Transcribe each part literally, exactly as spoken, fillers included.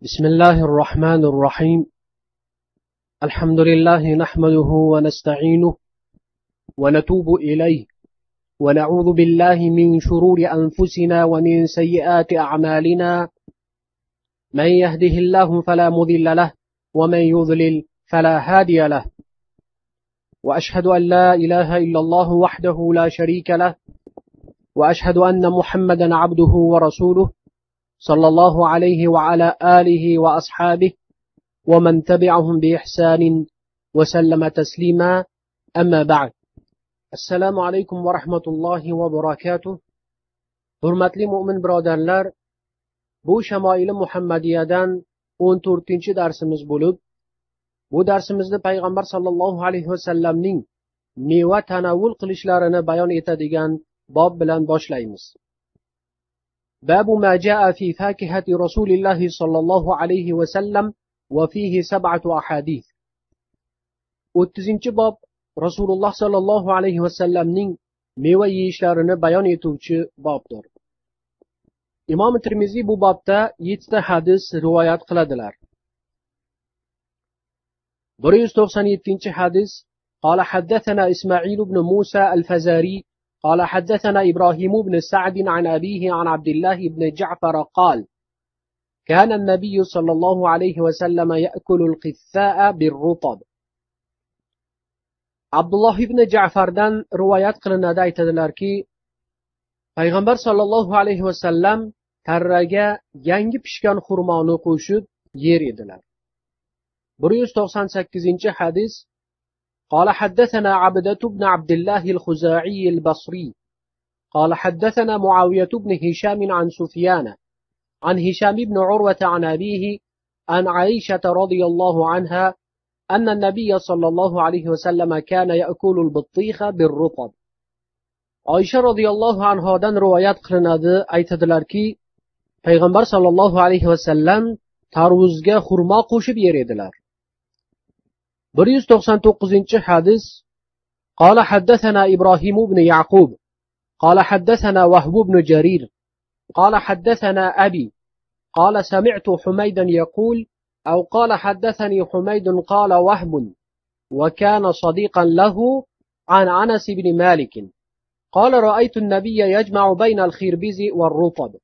بسم الله الرحمن الرحيم. الحمد لله نحمده ونستعينه ونتوب إليه ونعوذ بالله من شرور أنفسنا ومن سيئات أعمالنا. من يهده الله فلا مضل له ومن يضلل فلا هادي له. وأشهد أن لا إله إلا الله وحده لا شريك له، وأشهد أن محمدا عبده ورسوله صلى الله عليه وعلى آله وأصحابه ومن تبعهم بإحسان وسلم تسليما. أما بعد. السلام عليكم ورحمة الله وبركاته. Hurmatli mu'min birodarlar, bu Shamoil-i Muhammadiyadan o'n to'rtinchi darsimiz bo'lib, bu darsimizda payg'ambar sallallohu alayhi vasallamning meva tanavvul qilishlarini bayon etadigan bob bilan boshlaymiz. باب ما جاء في فاكهة رسول الله صلى الله عليه وسلم وفيه سبعة أحاديث. o'ttizinchi bob Rasululloh sallallohu alayhi vasallamning meva yeyishlarini bayon etuvchi bobdir. Imom Tirmiziy bu bobda yettita hadis rivoyat qiladilar. bir yuz to'qson yettinchi hadis: قال حدثنا إسماعيل بن موسى الفزاري قال حدثنا إبراهيم بن سعد عن أبيه عن عبد الله بن جعفر قال: كان النبي صلى الله عليه وسلم يأكل القثاء بالرطب. Abdulloh ibn Ja'fardan rivoyat qilinadi, aytadilarki, payg'ambar sallallohu alayhi vasallam tarraga yangi pishgan xurmoni qo'shib yer edilar. bir yuz to'qson sakkizinchi hadis: قال حدثنا عبدة بن عبد الله الخزاعي البصري قال حدثنا معاوية بن هشام عن سفيان عن هشام بن عروة عن أبيه عن عائشة رضي الله عنها أن النبي صلى الله عليه وسلم كان يأكل البطيخ بالرطب. عائشة رضي الله عنها دان روايات qilinadi, aytadilarki, payg'ambar sallallohu alayhi vasallam tarvuzga xurmo qo'shib yer edilar. bir yuz to'qson to'qqizinchi hadis: قال حدثنا إبراهيم بن يعقوب قال حدثنا وهب بن جرير قال حدثنا أبي قال سمعت حميدا يقول أو قال حدثني حميد قال وهب وكان صديقا له عن أنس بن مالك قال رأيت النبي يجمع بين الخربز والرطب.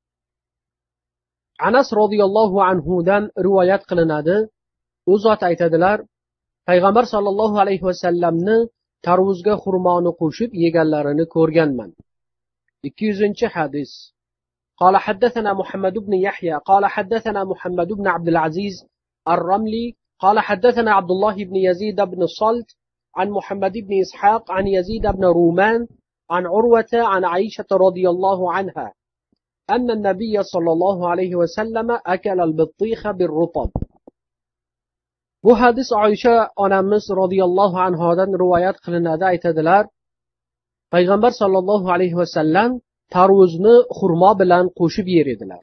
Anas radhiyallohu anhudan rivoyat qilinadi. U zot aytadilar, payg'ambar sallallohu alayhi vasallamni tarvuzga xurmoni qo'shib yeganlarini ko'rganman. ikki yuzinchi hadis: قال حدثنا محمد بن يحيى قال حدثنا محمد بن عبد العزيز الرملي قال حدثنا عبد الله بن يزيد بن الصلت عن محمد بن إسحاق عن يزيد بن رومان عن عروة عن عائشة رضي الله عنها أن النبي صلى الله عليه وسلم أكل البطيخ بالرطب. Bu hadis Oysha onamiz radhiyallohu anhodan rivoyat qilinadi, aytadilar, payg'ambar sallallohu alayhi vasallam tarvuzni xurmo bilan qo'shib yer edilar.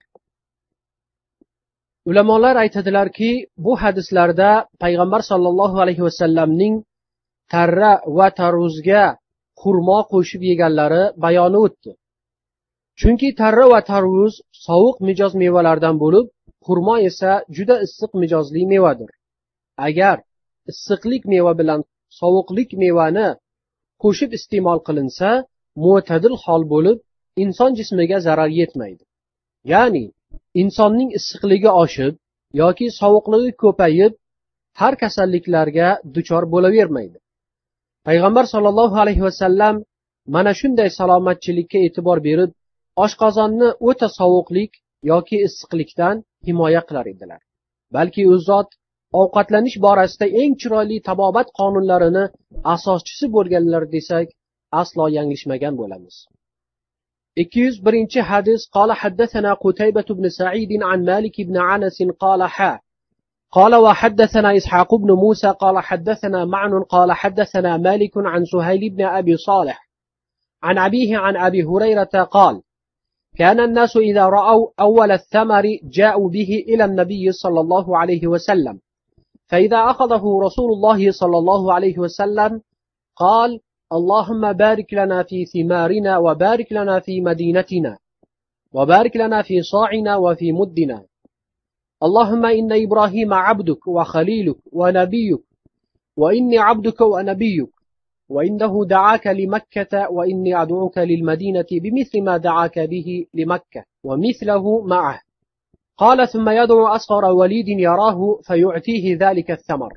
Ulamolar aytadilarki, bu hadislarda payg'ambar sallallohu alayhi vasallamning tarra va tarvuzga xurmo qo'shib yeganlari bayoni o'tdi. Chunki tarra va tarvuz sovuq mijoz mevalardan bo'lib, xurmo esa juda issiq mijozli mevadir. Agar issiqlik meva bilan sovuqlik mevani qo'shib iste'mol qilinsa, mo'tadil hol bo'lib, inson jismiga zarar yetmaydi. Ya'ni insonning issiqligi oshib yoki sovuqligi ko'payib, har kasalliklarga duchor bo'lavermaydi. Payg'ambar sallallohu alayhi vasallam mana shunday salomatchilikka e'tibor berib, oshqozonni o'ta sovuqlik yoki issiqlikdan himoya qilar edilar. Balki u zot ovqatlanish borasida eng chiroyli tabobat qonunlarini asoschisi bo'lganlar desak, aslo yanglishmagan bo'lamiz. ikki yuz birinchi hadis: قال حدثنا قتيبة بن سعيد عن مالك بن عنس قال حا قال وحدثنا إسحاق بن موسى قال حدثنا معن قال حدثنا مالك عن سهيل بن أبي صالح عن أبيه عن أبي هريرة قال: كان الناس إذا رأوا أول الثمر جاءوا به إلى النبي صلى الله عليه وسلم، فإذا أخذه رسول الله صلى الله عليه وسلم قال: اللهم بارك لنا في ثمارنا وبارك لنا في مدينتنا وبارك لنا في صاعنا وفي مدنا. اللهم إن إبراهيم عبدك وخليلك ونبيك وإني عبدك ونبيك وإنه دعاك لمكة وإني أدعوك للمدينة بمثل ما دعاك به لمكة ومثله معه. قال ثم يدعو أصغر وليد يراه فيعطيه ذلك الثمر.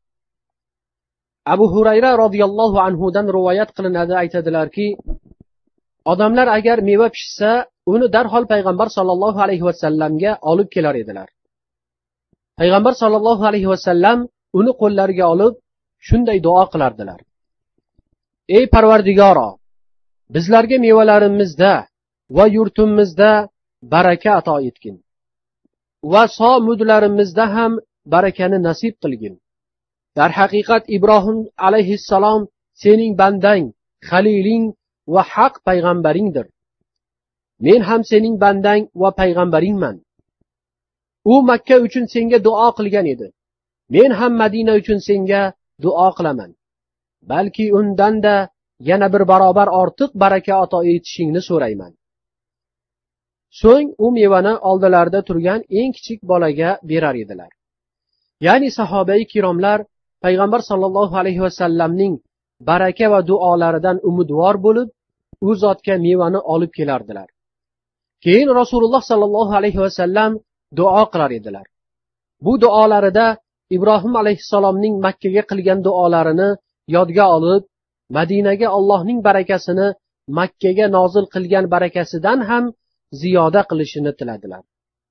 Abu Hurayra radhiyallohu anhudan rivoyat qilinadi, aytadilarki, odamlar agar meva pishsa, uni darhol payg'ambar sollallohu alayhi vasallamga olib kelar edilar. Payg'ambar sollallohu alayhi vasallam uni qo'llariga olib shunday duo qilardilar: Ey Parvardigoro, bizlarga mevalarimizda va yurtimizda baraka ato etgin va so-mudlarimizda ham barakani nasib qilgin. Dar haqiqat Ibrohim alayhissalom sening bandang, xaliling va haq payg'ambaringdir. Men ham sening bandang va payg'ambaringman. U Makka uchun senga duo qilgan edi. Men ham Madina uchun senga duo qilaman. Balki undan-da yana bir barobar ortiq baraka ato etishingni so'rayman. So'ng u mevani oldilarida turgan eng kichik bolaga berar edilar. Ya'ni sahobai kiromlar payg'ambar sollallohu alayhi vasallamning baraka va duolaridan umidvor bo'lib, u zotga mevani olib kelardilar. Keyin Rasululloh sollallohu alayhi vasallam duo qilar edilar. Bu duolarida Ibrohim alayhissalomning Makkaga qilgan duolarini yodga olib, Madinaga Allohning barakasini Makkaga nozil qilgan barakasidan ham ziyoda qilishini tiladilar.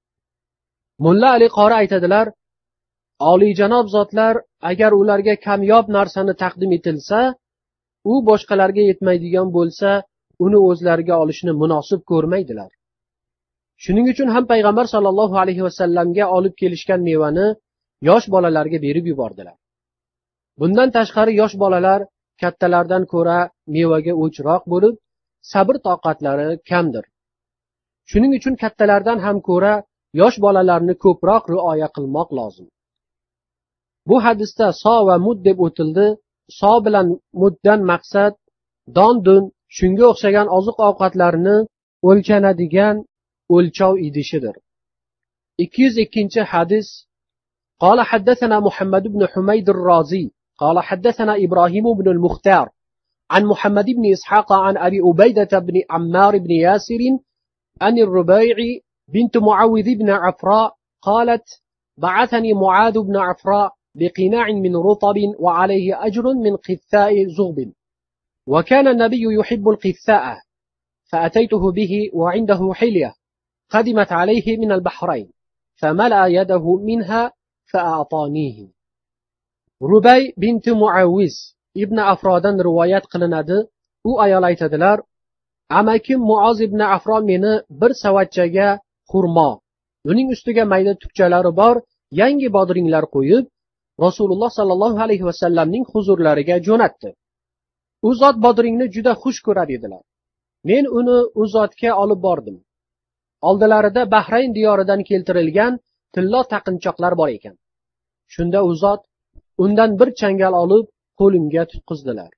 Mulla Ali Qori aytadilar: Oliyjanob zotlar agar ularga kamyob narsani taqdim etilsa, u boshqalarga yetmaydigan bo'lsa, uni o'zlariga olishni munosib ko'rmaydilar. Shuning uchun ham payg'ambar sollallohu alayhi vasallamga olib kelishgan mevani yosh bolalarga berib yubordilar. Bundan tashqari yosh bolalar kattalardan ko'ra mevaga o'chroq bo'lib, sabr toqatlari kamdir. Shuning uchun kattalardan ham ko'ra yosh bolalarni ko'proq rioya qilmoq lozim. Bu hadisda so va mud deb o'tildi. So bilan muddan maqsad don-dun, shunga o'xshagan oziq-ovqatlarni o'lchanadigan o'lchov idishidir. ikki yuz ikkinchi hadis. قال حدثنا محمد بن حميد الرازي قال حدثنا إبراهيم بن المختار عن محمد بن إسحاق عن أبي عبيدة بن عمار بن ياسر عن الربيع بنت معوذ بن عفراء قالت: بعثني معاذ بن عفراء بقناع من رطب وعليه أجر من قثاء زغب، وكان النبي يحب القثاء، فأتيته به وعنده حلية قدمت عليه من البحرين فملأ يده منها فأعطانيه. Rubay binti Muavviz ibn Afrodan rivoyat qilinadi. U ayol aytadilar: Amakim Muoz ibn Afro meni bir savatchaga xurmo, uning ustiga mayda tukchalari bor yangi bodringlar qo'yib, Rasululloh sallallohu alayhi vasallamning huzurlariga jo'natdi. U zot bodringni juda xush ko'rar edilar. Men uni u zotga olib bordim. Oldilarida Bahrayn diyoridan keltirilgan tillo taqinchoqlar bor ekan. Shunda u zot undan bir changal olib qo'limga tutqizdilar.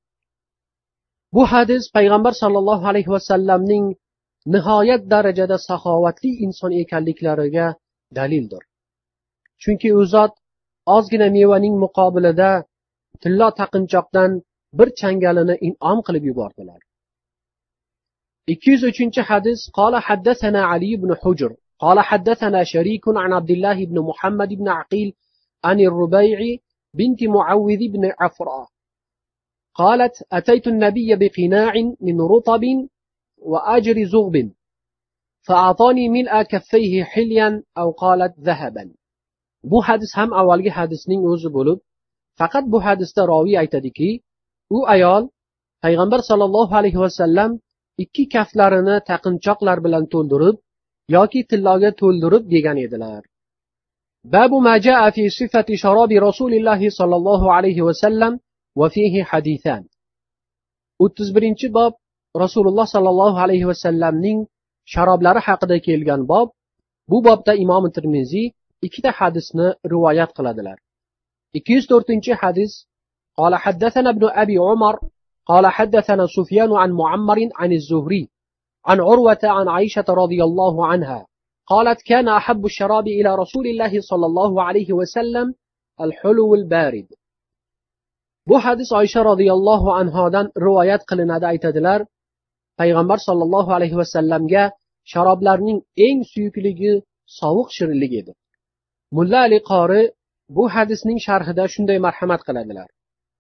Bu hadis payg'ambar sollallohu alayhi vasallamning nihoyat darajada saxovatli inson ekanliklariga dalildir. Chunki u zot ozgina mevaning muqobilida tillo taqinchoqdan bir changalini in'om qilib yubordilar. ikki yuz uchinchi hadis. قال حدثنا علي بن حجر قال حدثنا شريك عن عبد الله بن محمد بن عقيل عن الربيع بنت معوذ بن عفراء قالت: أتيت النبي بقناع من رطب وأجر زغب فأعطاني ملء كفيه حليا أو قالت ذهبا. Bu hadis ham avvalgi hadisning o'zi bo'lib, faqat bu hadisda roviy aytadiki, u ayol payg'ambar sollallohu alayhi vasallam ikki kaftlarini taqinchoqlar bilan to'ldirib yoki tilloga to'ldirib degan edilar. Babu ma jaa fi sifati sharobi Rasulilloh sollallohu alayhi vasallam va fihi hadithan. o'ttiz birinchi bob Rasululloh sallallohu alayhi vasallamning sharoblari haqida kelgan bob. Bu bobda Imom Tirmiziy ikkita hadisni rivoyat qiladilar. ikki yuz to'rtinchi hadis. قال حدثنا ابن أبي عمر قال حدثنا سفيان عن معمر عن الزهري عن عروة عن عائشة رضي الله عنها قالت كان أحب الشراب إلى رسول الله صلى الله عليه وسلم الحلو البارد. Bu hadis Oysha radhiyallohu anhodan rivoyat qilinadi, aytadilar, payg'ambar sollallohu alayhi vasallamga sharoblarning eng suyukligi sovuq shirinlik edi. Mulla Ali Qori bu hadisning sharhida shunday marhamat qiladilar.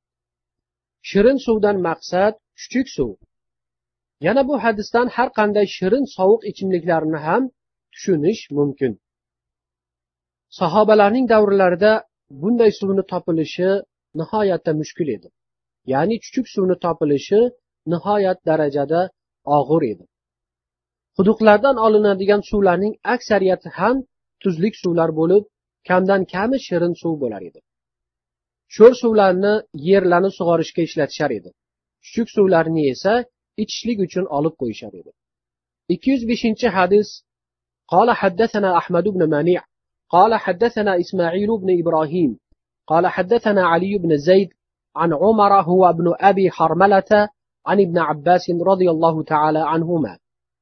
Shirin suvdan maqsad chuchuk suv. Yana bu hadisdan har qanday shirin sovuq ichimliklarni ham tushunish mumkin. Sahobalarning davrlarida bunday suvni topilishi nihoyatda mushkul edi. Ya'ni chuchuk suvni topilishi nihoyat darajada og'ir edi. Quduqlardan olinadigan suvlarning aksariyati ham tuzlik suvlar bo'lib, kamdan kami shirin suv bo'lar edi. Sho'r suvlarni yerlarni sug'orishga ishlatishar edi. Chuchuk suvlarni esa ichishlik uchun olib qo'yishar edi. ikki yuz beshinchi hadis. قال حدثنا أحمد بن منيع قال حدثنا إسماعيل بن إبراهيم قال حدثنا علي بن زيد عن عمر هو ابن أبي حرملة عن ابن عباس رضي الله تعالى عنهما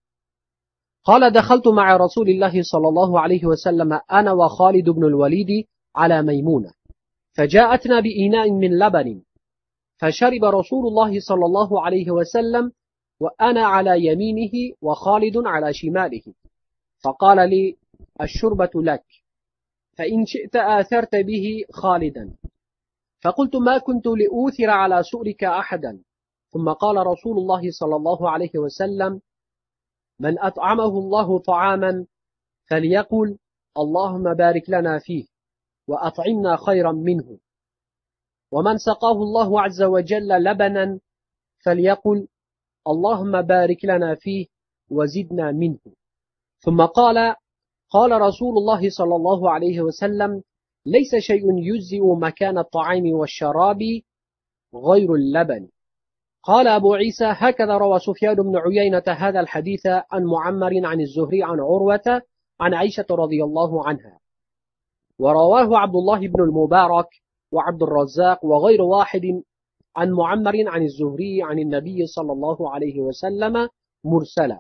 قال دخلت مع رسول الله صلى الله عليه وسلم أنا وخالد بن الوليد على ميمونة فجاءتنا بإناء من لبن فشرب رسول الله صلى الله عليه وسلم وأنا على يمينه وخالد على شماله فقال لي الشربة لك فإن شئت آثرت به خالدا فقلت ما كنت لأوثر على سؤلك أحدا ثم قال رسول الله صلى الله عليه وسلم من أطعمه الله طعاما فليقل اللهم بارك لنا فيه وأطعمنا خيرا منه ومن سقاه الله عز وجل لبنا فليقل اللهم بارك لنا فيه وزدنا منه ثم قال قال رسول الله صلى الله عليه وسلم ليس شيء يجزئ مكان الطعام والشراب غير اللبن. قال أبو عيسى هكذا روى سفيان بن عيينة هذا الحديث عن معمر عن الزهري عن عروة عن عائشة رضي الله عنها ورواه عبد الله بن المبارك وعبد الرزاق وغير واحد عن معمر عن الزهري عن النبي صلى الله عليه وسلم مرسلا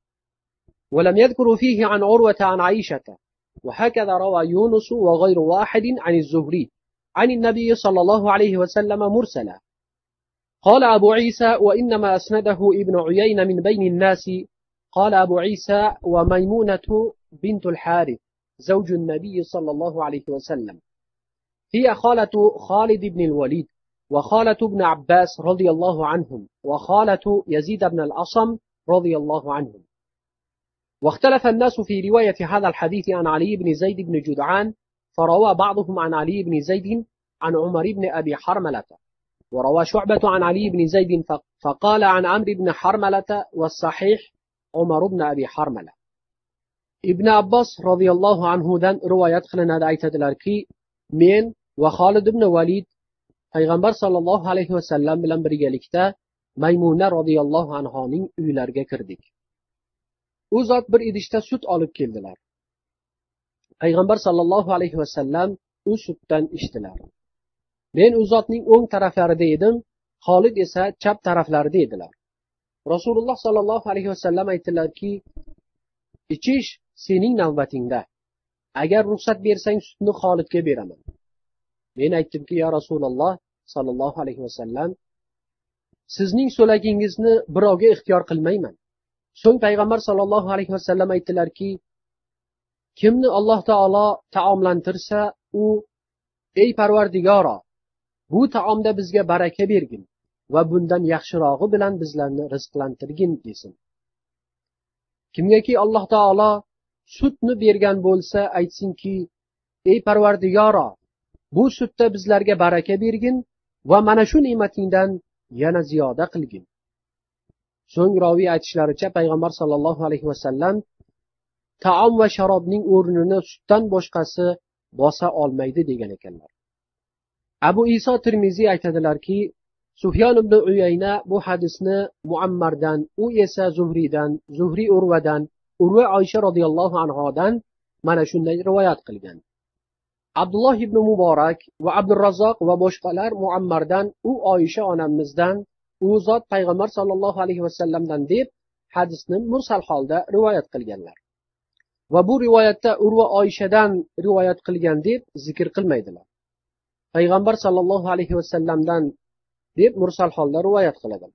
ولم يذكر فيه عن عروة عن عائشة وهكذا روى يونس وغير واحد عن الزهري عن النبي صلى الله عليه وسلم مرسلا. قال أبو عيسى وإنما أسنده ابن عيين من بين الناس. قال أبو عيسى وميمونة بنت الحارث زوج النبي صلى الله عليه وسلم هي خالة خالد بن الوليد وخالة ابن عباس رضي الله عنهم وخالة يزيد بن الأصم رضي الله عنهم. واختلف الناس في رواية هذا الحديث عن علي بن زيد بن جدعان فروى بعضهم عن علي بن زيد عن عمر بن أبي حرملة وروى شعبة عن علي بن زيد فقال عن عمرو بن حرملة والصحيح عمر بن أبي حرملة. ابن عباس رضي الله عنه دان روايات قلنadi, aytadilarki, men va Xolid ibn Valid payg'ambar sollallohu alayhi vasallam bilan birgalikda Maymuna radhiyallohu anhoning uylariga kirdik. U zot bir idishda sut olib keldilar. Payg'ambar sollallohu alayhi vasallam u sutdan ichdilar. Men u zotning o'ng taraflarida edim, Xolid esa chap taraflarida edilar. Rasululloh sollallohu alayhi vasallam aytdilarki, ichish sening navbatingda. Agar ruxsat bersang sutni Xolidga beraman. Men aytdimki, ya Rasululloh sollallohu alayhi vasallam, sizning so'lagingizni birovga ixtiyor qilmayman. So'ng payg'ambar sollallohu alayhi vasallam aytdilarki, kimni Alloh taolo taomlantirsa, u ey Parvardigoro, bu taomda bizga baraka bergin va bundan yaxshirog'i bilan bizlarni rizqlantirgin desin. Kimgaki Alloh taolo sutni bergan bo'lsa, aytsinki, ey Parvardigoro, bu sutda bizlarga baraka bergin va mana shu ne'matingdan yana ziyoda qilgin. So'ng roviy aytishlaricha payg'ambar sollallohu alayhi vasallam taom va sharobning o'rnini sutdan boshqasi bosa olmaydi degan ekanlar. Abu Iso Tirmiziy aytadilarki, Sufyon ibn Uyayna bu hadisni Muammardan, u esa Zuhriydan, Zuhri Urvadan, Urva Oysha radhiyallohu anhodan mana shunday rivoyat qilgan. Abdulloh ibn Muborak va Abdurrazzoq va boshqalar Muammardan, u Oysha onamizdan, u zot payg'ambar sollallohu alayhi vasallamdan deb hadisni mursal holda rivoyat qilganlar. va bu rivoyatda Urva Oyshadan rivoyat qilgan deb zikr qilmaydilar. Payg'ambar sallallohu alayhi vasallamdan deb mursal holda rivoyat qiladilar.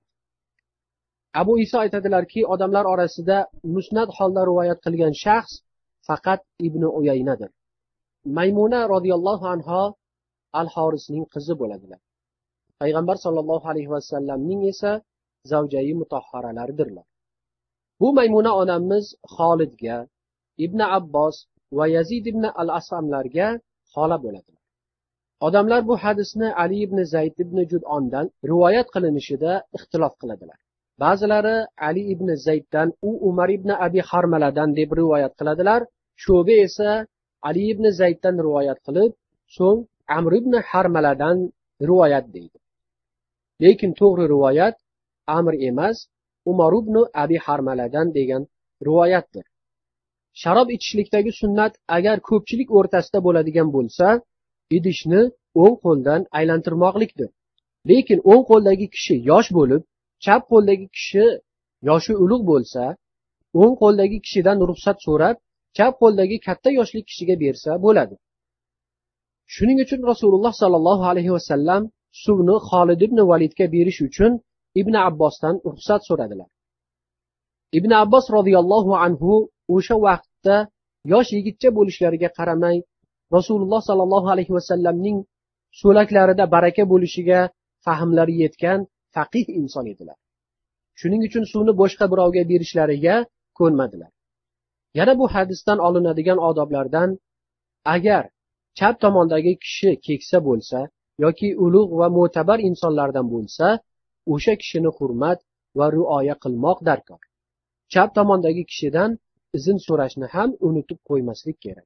Abu Iso aytadilarki, odamlar orasida musnad holda rivoyat qilgan shaxs faqat Ibn Uyaynadir. Maymuna radhiyallohu anha Al-Horisning qizi bo'ladilar. Payg'ambar sallallohu alayhi vasallamning esa zavjai mutahharalardirlar. Bu Maymuna onamiz Xolidga, Ibn Abbos va Yazid ibn al-Asamlarga xola bo'ladilar. Odamlar bu hadisni Ali ibn Zayd ibn Jud'ondan rivoyat qilinishida ixtilof qiladilar. Ba'zilari Ali ibn Zayddan, u Umar ibn Abi Harmaladan deb rivoyat qiladilar. Sho'ba esa Ali ibn Zayddan rivoyat qilib, so'ng Amr ibn Harmaladan rivoyat deydi. Lekin to'g'ri rivoyat Amr emas, Umar ibn Abi Harmaladan degan rivoyatdir. Sharob ichishlikdagi sunnat agar ko'pchilik o'rtasida bo'ladigan bo'lsa, idishni o'ng qo'ldan aylantirmoqlikdir. Lekin o'ng qo'ldagi kishi yosh bo'lib, chap qo'ldagi kishi yoshi ulug' bo'lsa, o'ng qo'ldagi kishidan ruxsat so'rab, chap qo'ldagi katta yoshli kishiga bersa bo'ladi. Shuning uchun Rasululloh sallallohu alayhi vasallam suvni Xolid ibn Validga berish uchun Ibn Abbosdan ruxsat so'radilar. Ibn Abbos radhiyallohu anhu o'sha vaqtda yosh yigitcha bo'lishlariga qaramay, Rasululloh sallallohu alayhi vasallamning so'laklarida baraka bo'lishiga fahmlari yetgan faqih inson edilar. Shuning uchun suvni boshqa birovga berishlariga ko'nmadilar. Yana bu hadisdan olinadigan odoblardan, agar chap tomondagi kishi keksa bo'lsa yoki ulug' va mo'tabar insonlardan bo'lsa, o'sha kishini hurmat va rioya qilmoq darkor. Chap tomondagi kishidan izn so'rashni ham unutib qo'ymaslik kerak.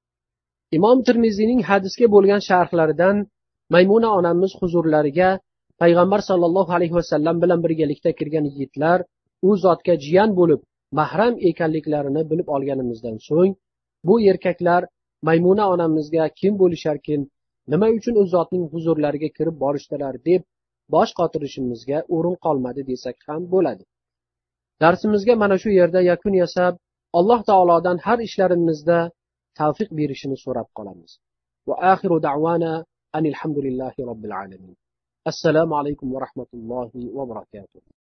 Imom Tirmiziyning hadisga bo'lgan sharhlaridan Maymuna onamiz huzurlariga Payg'ambar sallallohu alayhi vasallam bilan birgalikda kirgan yigitlar u zotga jiyan bo'lib mahram ekanliklarini bilib olganimizdan so'ng, bu erkaklar Maymuna onamizga kim bo'lisharkin, nima uchun u zotning huzurlariga kirib borishdilar deb bosh qotirishimizga o'rin qolmadi desak ham bo'ladi. Darsimizga mana shu yerda yakun yasab, Alloh taolodan har ishlarimizda tavfiq berishini so'rab qolamiz. Va axiru da'wana anil hamdulillahi robbil alamin. Assalomu alaykum va rahmatullohi va barakatuh.